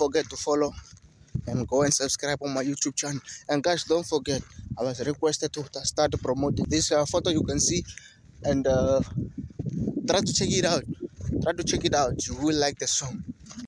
forget to follow and go and subscribe on my YouTube channel. And guys, don't forget, I was requested to start promoting this photo you can see, and try to check it out. You will like the song.